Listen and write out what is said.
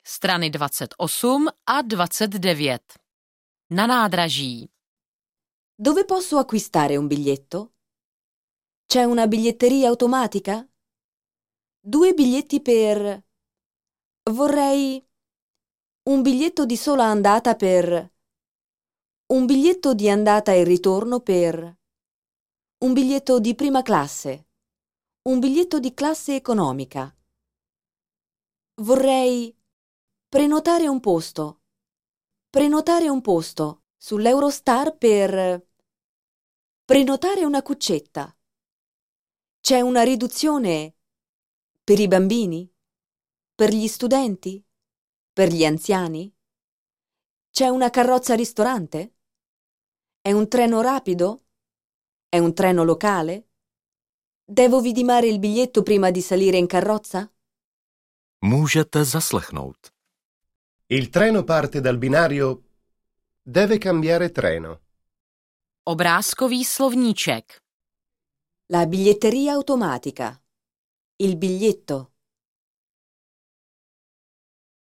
strany 28 a 29. Na nádraží. Dove posso acquistare un biglietto? C'è una biglietteria automatica? 2 biglietti per... Vorrei un biglietto di sola andata per... Un biglietto di andata e ritorno per... Un biglietto di prima classe. Un biglietto di classe economica. Vorrei prenotare un posto. Prenotare un posto sull'Eurostar per... Prenotare una cuccetta. C'è una riduzione per i bambini? Per gli studenti? Per gli anziani? C'è una carrozza ristorante? È un treno rapido? È un treno locale? Devo vidimare il biglietto prima di salire in carrozza? Můžete zaslechnout. Il treno parte dal binario. Deve cambiare treno. Obrázkový slovníček. La biglietteria automatica. Il biglietto.